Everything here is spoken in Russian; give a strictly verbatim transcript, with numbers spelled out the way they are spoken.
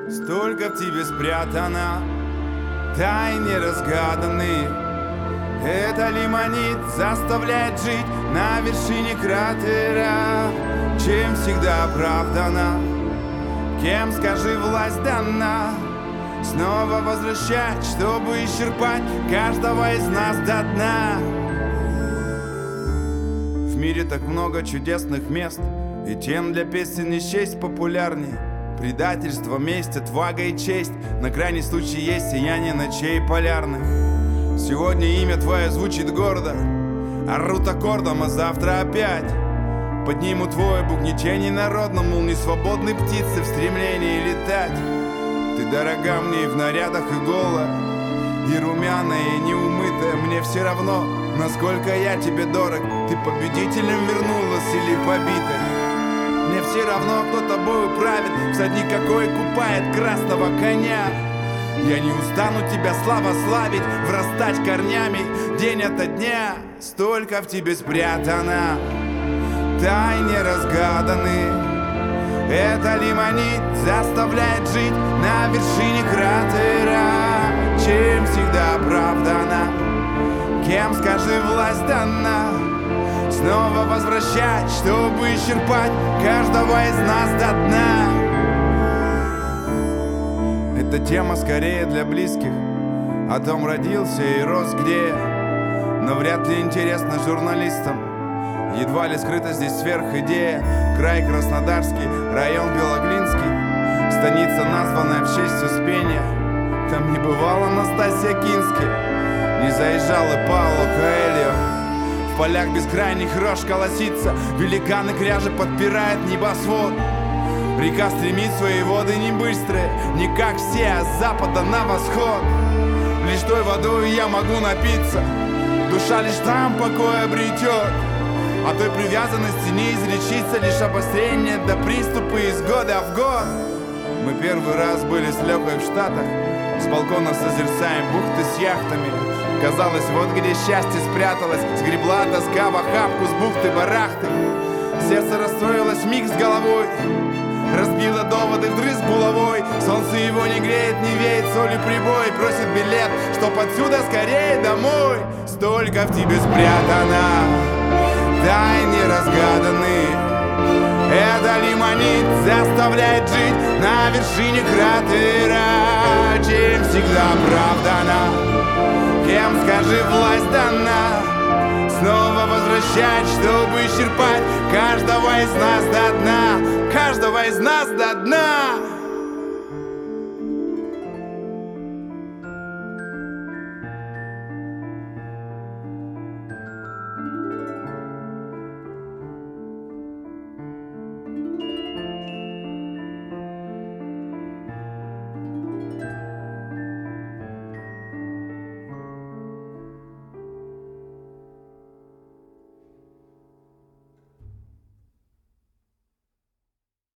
Столько в тебе спрятано, тайны разгаданные. Это лимонит заставляет жить на вершине кратера. Чем всегда оправдана, кем, скажи, власть дана, снова возвращать, чтобы исчерпать каждого из нас до дна. В мире так много чудесных мест, и тем для песен не счесть популярней. Предательство, месть, отвага и честь, на крайний случай есть сияние ночей полярных. Сегодня имя твое звучит гордо, орут аккордом, а завтра опять подниму твой бугничений народно, мол, не свободны птицы в стремлении летать. Ты дорога мне и в нарядах, и голая, и румяная, и неумытая. Мне все равно, насколько я тебе дорог, ты победителем вернулась или побитой. Мне все равно, кто тобою правит, всадник какой купает красного коня. Я не устану тебя слава славить, врастать корнями день ото дня. Столько в тебе спрятано, тайны разгаданы. Это лимонит заставляет жить на вершине кратера. Чем всегда оправдана, кем, скажи, власть дана, снова возвращать, чтобы исчерпать каждого из нас до дна. Эта тема скорее для близких, о том родился и рос где, но вряд ли интересно журналистам. Едва ли скрыта здесь сверхидея. Край Краснодарский, район Белоглинский, станица, названная в честь Успения. Там не бывала Настасья Кински, не заезжал и Пауло Коэльо. В полях бескрайних рощ колосится, великаны кряжи подпирает небосвод. Река стремит свои воды не быстрые, не как все, а с запада на восход. Лишь той водой я могу напиться, душа лишь там покой обретет. А той привязанности не излечится, лишь обострение до приступа из года в год. Мы первый раз были с Лехой в Штатах, с балкона созерцаем бухты с яхтами. Казалось, вот где счастье спряталось, сгребла тоска в охапку с бухты-барахты. Сердце расстроилось миг с головой, разбило доводы вдрызг булавой. Солнце его не греет, не веет, соли прибой, просит билет, чтоб отсюда скорее домой. Столько в тебе спрятано, тайны разгаданы. Это лимонит заставляет жить на вершине кратера. Чем всегда оправдана, кем, скажи, власть дана, снова возвращать, чтобы исчерпать каждого из нас до дна. Каждого из нас до дна.